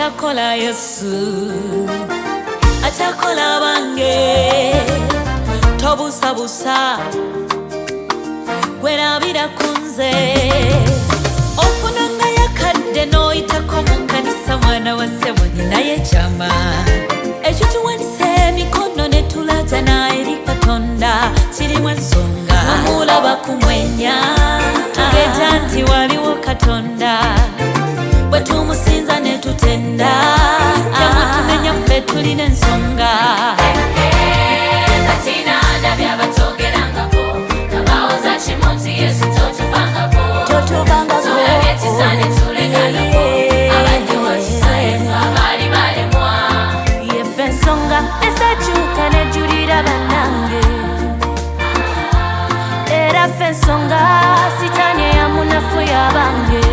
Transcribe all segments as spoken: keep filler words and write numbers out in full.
Achakola Yesu, achakola bange, tobusa busa, gwerabira kunze. Ofunanga yakadde noyitako mu kanisa mwana wa ssebo ninaye kyama. Ekyo tuwanise emikono ne tulaja naye eri Katonda kirimu ensonga. Omulaba kumwenya tugeja nti waliwo Katonda, bwe tumusinza ne tutenda temutumenya ffe tulina ensonga. Katinanda byabatogerangako kabawoza kimunti Yesu totubangako tulabye tisane tuleganako abaddewo kisayefu abaali balemwa. Yeffe ensonga esakyuka nejjulira bannange, era ffe ensonga sitaani eyamunafu y'abange.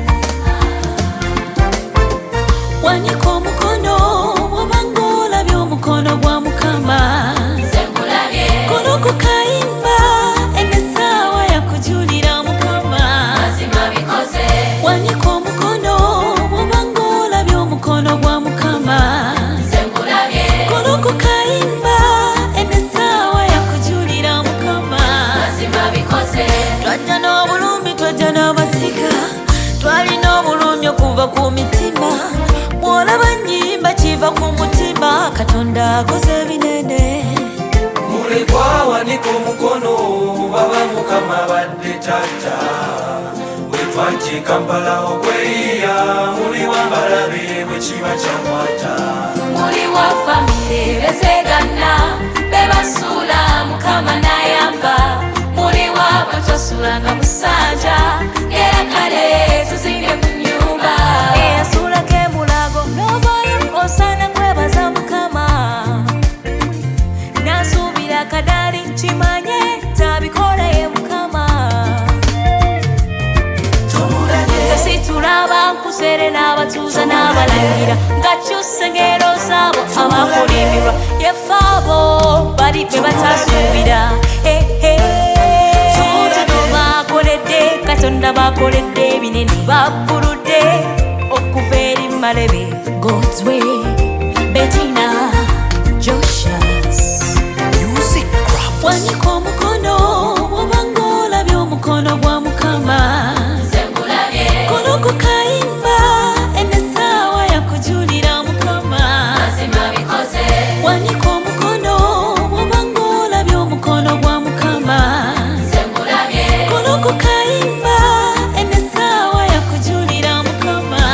Wanika omukono obanga olabye omukono gwa Mukama, kono kukayimba emesaawa yakujulira Mukama. Wanika omukono obanga olabye omukono gwa Mukama, kono kukayimba emesaawa yakujulira Mukama. Twajja n'obulumi twajja n'abasika, twalina obulumi okuva ku mitima. Mwolaba nnyimba kiva ku mutima, Katonda akoze binene. Mulekwa wanika omukono baba Mukama badde tata, bwe twajja e Kampala okweyiya muli wambalabe bwe kiba kyakwata. Muli wa famire bezegana bebasuula Mukama n'ayamba, muli wa batosulanga musanja era kale tuzimbe ku nnyumba. Eyasuulako emulago n'ovaayo osaana kwebaza Mukama, n'asuubira kadali kimanye tabikola ye Mukama. Kasi tulaba nkusere n'abatuuza n'abalangira ngakyusa engero zaabo abakulimirwa, yeffe abo bali be batasuubira. Bakoledde Katonda bakoledde ebinene babbuludde okuva eri Malebe. God's way, Bettina, Joshas Music Craft. Wanika omukono obanga olabye omukono gwa Mukama, kono kukayimba emesaawa yakujulira Mukama. Wanika omukono obanga olabye omukono gwa Mukama, kono kukayimba emesaawa yakujulira Mukama.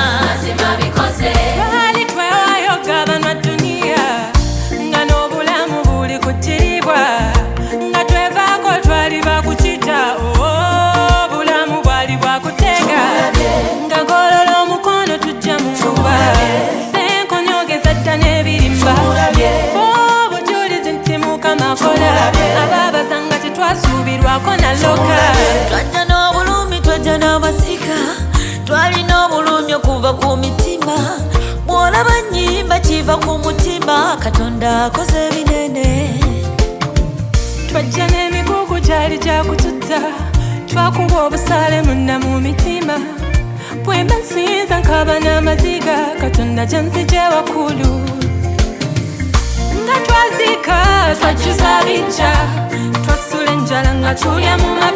Twali twewayogabanwa duniya nga n'obulamu buli kuttiribwa, nga twevaako twali bakukita obulamu bwali bwakutega, nga golola omukono tujja mu nkuba ffe nkonyogeza dda n'ebirimba obujulizi nti Mukama akola abaabaza nga tetwasuubirwako naloka. Twajja n'obulumi twajja n'abasika, twalina obulumi okuva ku mitima. Mwolaba nnyimba kiva ku mutima, Katonda akoze ebinene. Twajja n'emigugu gyali gyakututta, twakuba obusaale munna mu mitima. Bwe mba nsinza nkaba n'amaziga, Katonda gyanzigye wakulu. Nga twazika twajjuza bijja, twasula enjala nga tulya mu